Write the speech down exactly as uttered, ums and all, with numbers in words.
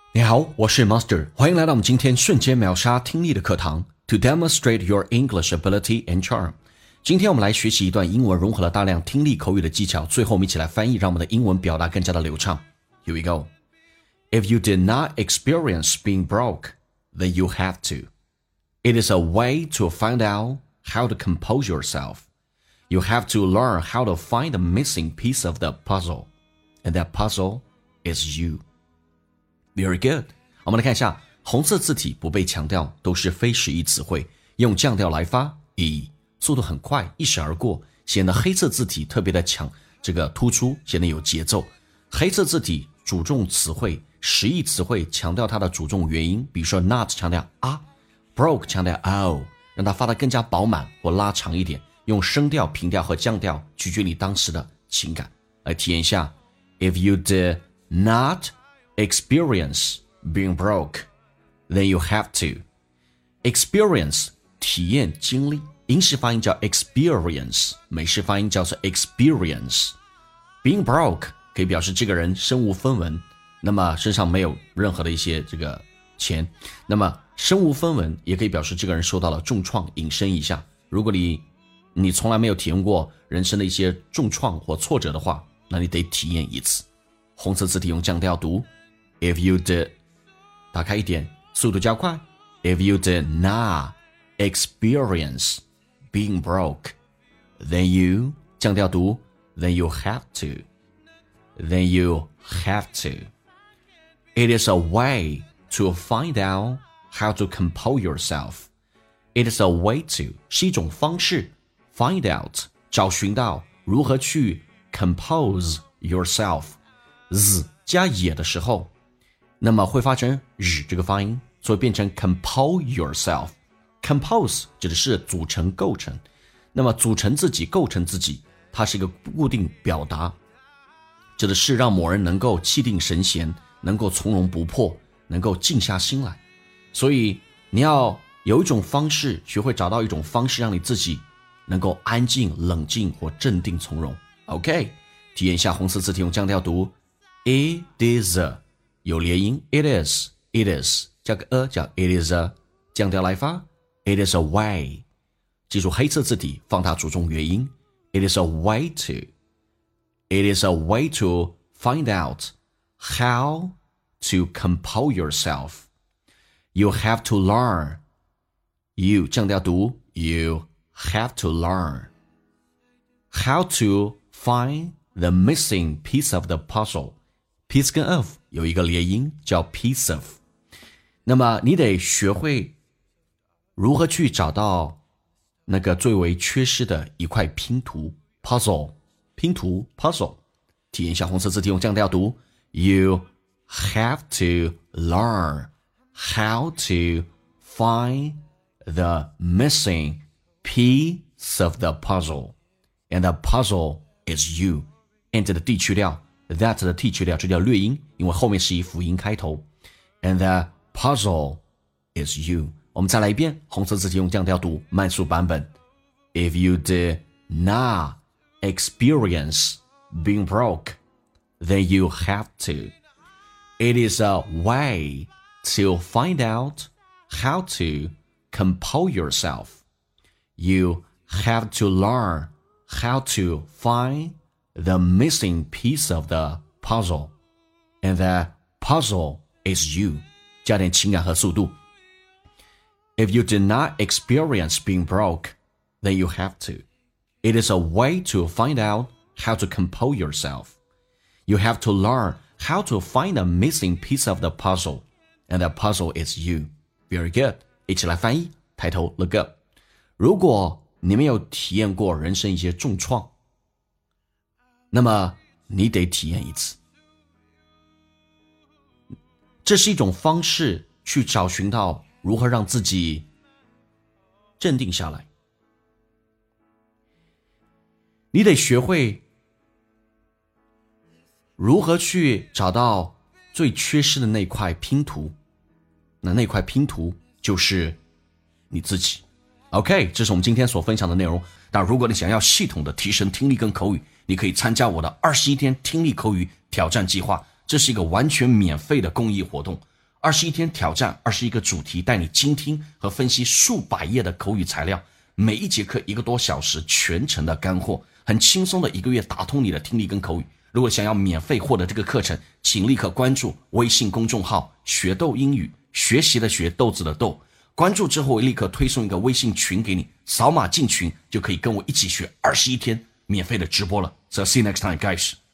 你好，我是 Master， 欢迎来到我们今天瞬间秒杀听力的课堂 To demonstrate your English ability and charm。 今天我们来学习一段英文，融合了大量听力口语的技巧，最后我们一起来翻译，让我们的英文表达更加的流畅。 Here we go. If you did not experience being broke, then you have to. It is a way to find out how to compose yourself. You have to learn how to find the missing piece of the puzzle. And that puzzle is you.Very good. 我们来看一下，红色字体不被强调，都是非实义词汇，用降调来发，以速度很快，一闪而过，显得黑色字体特别的强，这个突出，显得有节奏。黑色字体主重词汇，实义词汇强调它的主重元音，比如说 not 强调啊 ，broke 强调 o， 让它发得更加饱满或拉长一点，用声调、平调和降调，取决你当时的情感。来体验一下 ，If you did not experience being broke, then you have to. Experience 体验经历，英式发音叫 experience， 美式发音叫做 experience。 Being broke 可以表示这个人身无分文，那么身上没有任何的一些这个钱，那么身无分文也可以表示这个人受到了重创，引申一下，如果你你从来没有体验过人生的一些重创或挫折的话，那你得体验一次。红色字体用降调读If you did 打开一点，速度加快 If you did not experience being broke, then you 降调读 Then you have to Then you have to It is a way to find out how to compose yourself. It is a way to 是一种方式 Find out 找寻到如何去 compose yourself Z 加也的时候那么会发成日这个发音，所以变成 compose yourself. Compose 指的是组成构成，那么组成自己构成自己，它是一个固定表达，指的是让某人能够气定神闲，能够从容不迫，能够静下心来。所以你要有一种方式，学会找到一种方式，让你自己能够安静冷静或镇定从容。 OK， 体验一下红色字体用降调读 It is a有连音 It is It is 加个 a 叫 It is a 降调来发 It is a way 记住黑色字体放大主重元音 It is a way to It is a way to find out how to compose yourself. You have to learn You 降调读 You have to learn how to find the missing piece of the puzzle. Piece 跟 of 有一个连音叫 piece of， 那么你得学会如何去找到那个最为缺失的一块拼图 puzzle 拼图 puzzle 体验一下红色字体用降调读 You have to learn how to find the missing piece of the puzzle and the puzzle is you Enter 的 D 去掉That 的 T 去掉，这叫略音，因为后面是以辅音开头。And the puzzle is you. 我们再来一遍，红色字体用降调读，慢速版本。If you did not experience being broke, then you have to. It is a way to find out how to compose yourself. You have to learn how to find the missing piece of the puzzle. And the puzzle is you. 加点情感和速度。If you did not experience being broke, then you have to. It is a way to find out how to compose yourself. You have to learn how to find the missing piece of the puzzle. And the puzzle is you. Very good. 一起来翻译，抬头 look up. 如果你没有体验过人生一些重创，那么你得体验一次，这是一种方式去找寻到如何让自己镇定下来。你得学会如何去找到最缺失的那块拼图，那那块拼图就是你自己。OK， 这是我们今天所分享的内容。但如果你想要系统的提升听力跟口语，你可以参加我的二十一天听力口语挑战计划，这是一个完全免费的公益活动。 二十一天挑战，二十一个主题，带你精听和分析数百页的口语材料，每一节课一个多小时，全程的干货，很轻松的一个月打通你的听力跟口语。如果想要免费获得这个课程，请立刻关注微信公众号学豆英语，学习的学，豆子的豆。关注之后我立刻推送一个微信群给你，扫码进群就可以跟我一起学二十一天免费的直播了。So see you next time, guys.